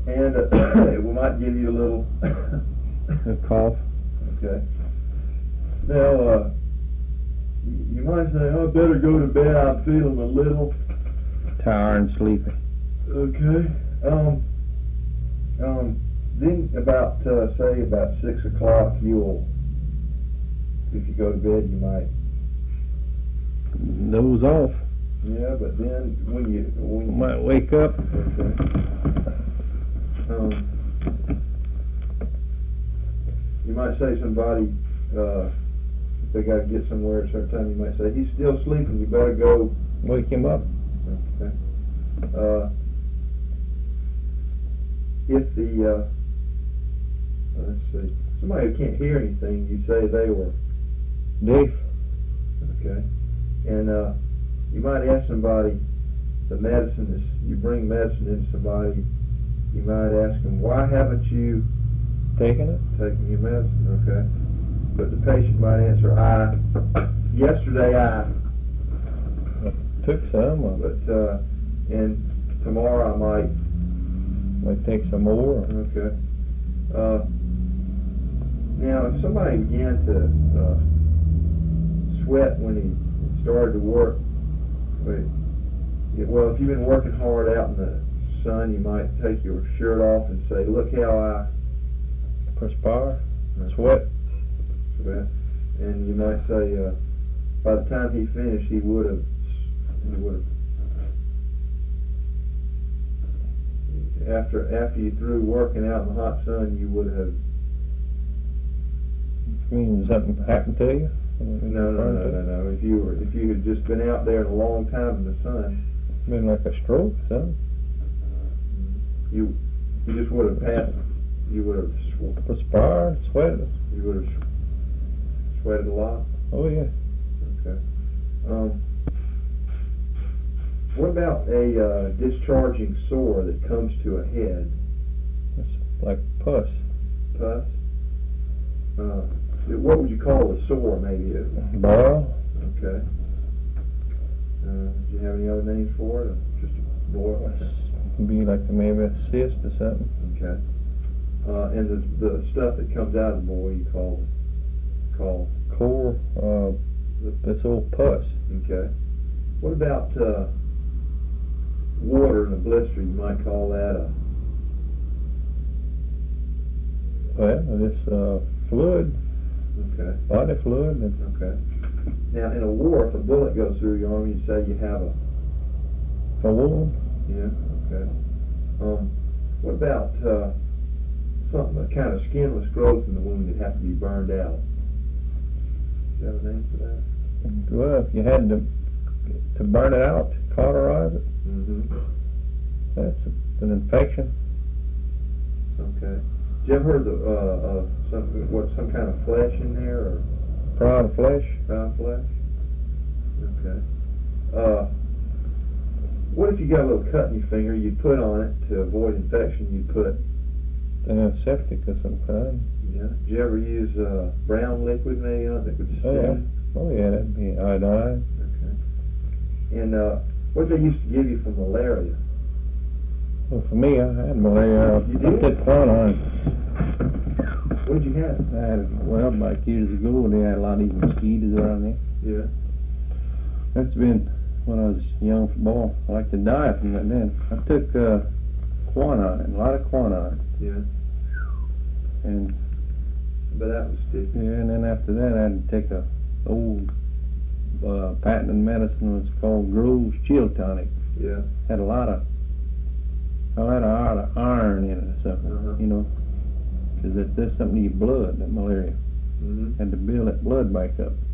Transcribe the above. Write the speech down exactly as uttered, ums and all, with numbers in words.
and uh, it might give you a little A cough. Okay. Now, uh, you, you might say, oh, I better go to bed. I'm feeling a little. Tired and sleepy. Okay. Um. Um. Then about uh, say about six o'clock, you'll. If you go to bed, you might. Doze off. Yeah, but then when you when you Might wake up. Okay. Um. You might say somebody, uh, if they got to get somewhere at a certain time, you might say, he's still sleeping, you better go. Wake him up. Okay. Uh, if the, uh, let's see, somebody who can't hear anything, you say they were. Deaf. Okay. And uh, you might ask somebody, the medicine is, you bring medicine into somebody, you might ask them, why haven't you Taking it? taking your medicine? Okay. But the patient might answer, I, yesterday I, Took some. Or but, uh, and tomorrow I might. might take some more. Or Okay. Uh, now, if somebody began to uh, sweat when he started to work, wait, yeah, well, if you've been working hard out in the sun, you might take your shirt off and say, look how I perspire. Sweat. sweat. And you might say, uh, by the time he finished, he would have, he would have, after, after you threw working out in the hot sun, you would have. Mean something happened to you? No, no, no, no, no. If you were, if you had just been out there a long time in the sun, Been like a stroke, son. you, you just would have passed. You would have, sw- Perspired, sweated. you would have sweated a lot. Oh yeah. Okay. Um, what about a uh, discharging sore that comes to a head? It's like pus. Pus. Uh, what would you call a sore? Maybe a. Boil. Okay. Uh, do you have any other names for it? Or just a boil? Be like maybe a cyst or something. Okay. Uh, and the the stuff that comes out of the boil you call call. Core. Uh, that's all pus. Okay. What about uh, water in a blister? You might call that a. Well, it's uh, fluid. Okay. Body fluid. And Okay. Now, in a war, if a bullet goes through your arm, you say you have a. a wound. Yeah. Okay. Um, what about uh, something, a kind of skinless growth in the wound that has to be burned out? Do you have a name for that? Well, if you had to to burn it out, cauterize it, Mm-hmm. that's an infection. Okay. Did you ever heard of uh, uh, some what some kind of flesh in there or Prime flesh. found flesh? Okay. Uh, what if you got a little cut in your finger? You put on it to avoid infection. You put. Antiseptic of some kind. Yeah. Did you ever use uh, brown liquid maybe on it that would sting? Oh yeah. Oh yeah, that'd be iodine. Okay. And uh, what they used to give you for malaria? Well, for me, I had malaria. You I did? took quinine. What did you have? I had it, well, back years ago, they had a lot of these mosquitoes around there. Yeah. That's been when I was a young boy. I like to die from that then. I took uh, quinine, a lot of quinine. Yeah. And But that was sticky. yeah, and then after that, I had to take a old uh, patented medicine. Was called Grove's Chill Tonic. Yeah. Had a lot of a lot of iron in it or something, Uh-huh. you know, because it does something to your blood, that malaria. Mm-hmm. Had to build that blood back up.